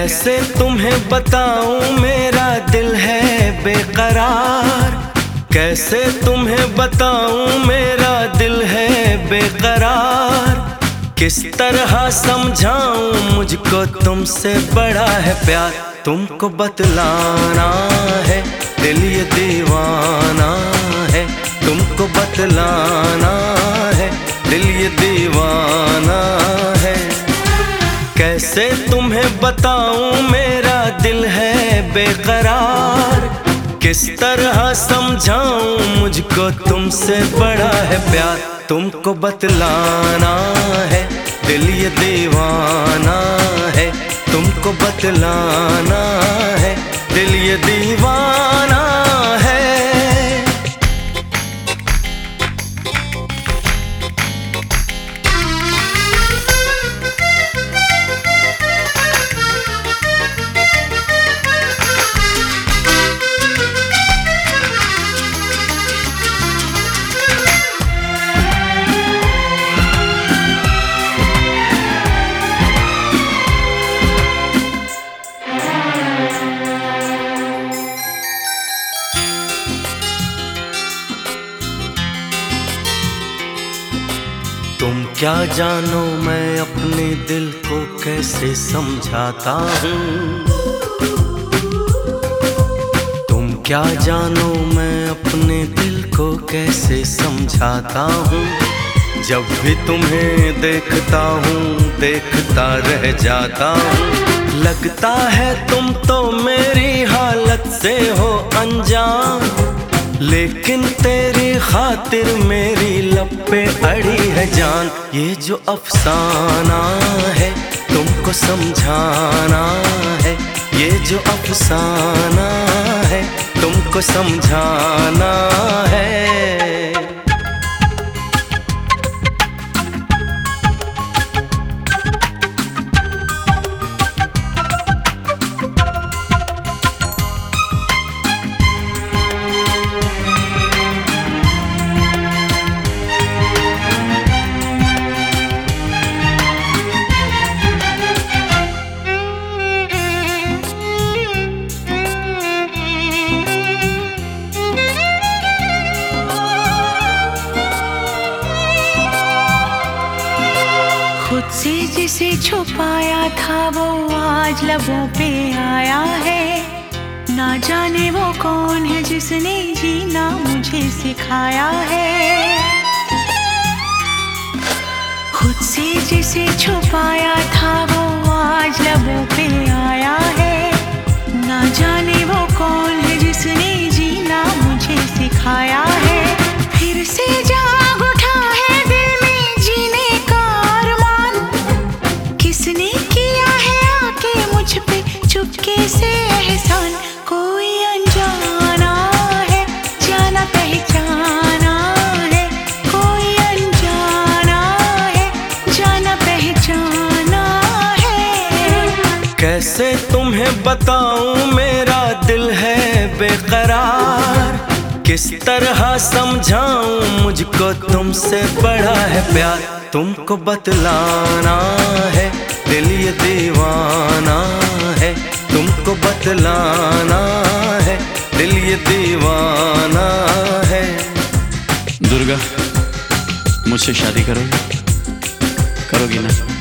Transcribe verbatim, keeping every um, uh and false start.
कैसे तुम्हें बताऊं मेरा दिल है बेकरार, कैसे तुम्हें बताऊं मेरा दिल है बेकरार। किस तरह समझाऊं मुझको तुमसे बड़ा है प्यार, तुमको बतलाना है दिल ये दीवाना है, तुमको बतलाना है दिल ये दीवाना है। कैसे तुम्हें बताऊं मेरा दिल है बेकरार, किस तरह समझाऊं मुझको तुमसे बड़ा है प्यार, तुमको बतलाना है दिल ये दीवाना है, तुमको बतलाना है दिल ये दीवाना है। तुम क्या जानो मैं अपने दिल को कैसे समझाता हूँ, तुम क्या जानो मैं अपने दिल को कैसे समझाता हूँ। जब भी तुम्हें देखता हूँ देखता रह जाता हूँ, लगता है तुम तो मेरी हालत से हो अनजान, लेकिन तेरी खातिर मेरी लब पे अड़ी है जान। ये जो अफसाना है तुमको समझाना है, ये जो अफसाना है तुमको समझाना है। खुद से जिसे छुपाया था वो आज लबों पे आया है, ना जाने वो कौन है जिसने जीना मुझे सिखाया है। खुद से जिसे छुपाया था वो आज लबों पे आया है, ना जाने वो कौन है जिसने जीना मुझे सिखाया है। फिर से जाग उठा है दिल में जीने का अरमान, किसने किया है आके मुझ पे चुपके से एहसान। कोई अनजाना है जाना पहचाना है, कोई अनजाना है जाना पहचाना है। कैसे तुम्हें बताऊं मेरा दिल है बेकरार, किस तरह समझाऊं मुझको तुमसे बड़ा है प्यार, तुमको बतलाना है दिल ये दीवाना है, तुमको बतलाना है दिल ये दीवाना है। दुर्गा, मुझसे शादी करोगी? करोगी ना?